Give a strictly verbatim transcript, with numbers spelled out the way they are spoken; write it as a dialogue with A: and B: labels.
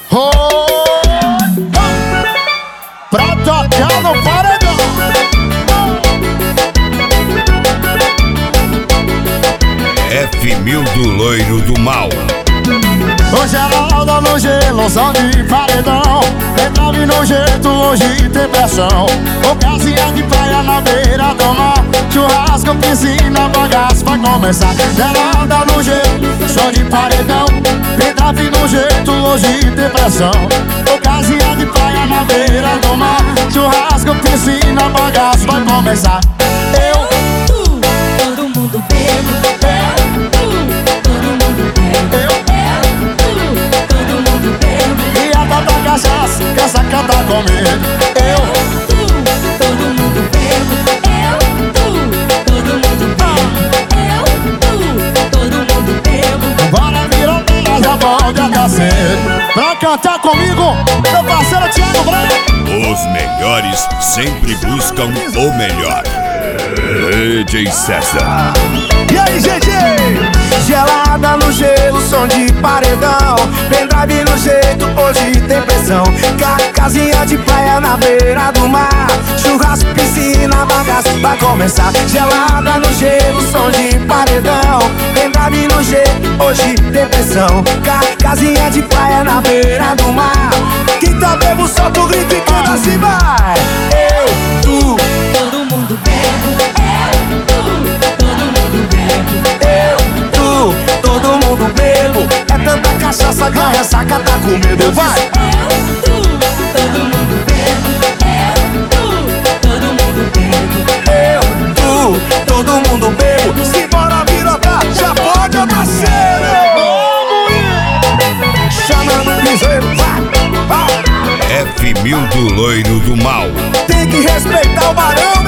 A: Oh, pra tocar no paredão.
B: F mil do loiro do mal.
A: Hoje ela anda no gelo, som de paredão. Entrave no jeito, hoje tem pressão. Ocasião de praia na beira do mar. Churrasco, piscina, bagaço vai começar. Ela anda no gelo, som de paredão. Entrave no jeito, hoje tem pressão. Ocasião de praia na beira do mar. Churrasco, piscina, bagaço vai começar. Eu,
C: tu, todo mundo bebo.
A: Cachaça, que essa canta comigo. Eu,
C: tu, todo mundo bebo. Eu, tu, todo mundo bebo. Eu, tu, todo mundo bebo.
A: Bora virar bela, já pode até cedo. Pra cantar comigo, meu parceiro Thiago Branco.
B: Os melhores sempre buscam o melhor. D J César.
D: E aí, gente? Gelada no gelo, som de paredão. Pendrive no jeito, hoje tem pressão. Casinha de praia na beira do mar. Churrasco, piscina, bagaço vai começar. Gelada no gelo, som de paredão. Pendrive no jeito, hoje tem pressão. Casinha de praia na beira do mar. Quem tá bebo, solta o grito e canta assim, vai. Eu, tu,
C: todo mundo bebo. Eu, tu, todo mundo bebo.
D: eu, tu, todo mundo bebo. É tanta cachaça que a ressaca tá com medo. Vai!
C: Eu, tu, todo mundo bebo. Eu, tu, todo mundo bebo.
D: Eu, tu, todo mundo bebo. Se bora virotar, já pode nascer. Chamando o piseiro, vai, vai.
B: F mil do loiro do mal.
D: Tem que respeitar o barão.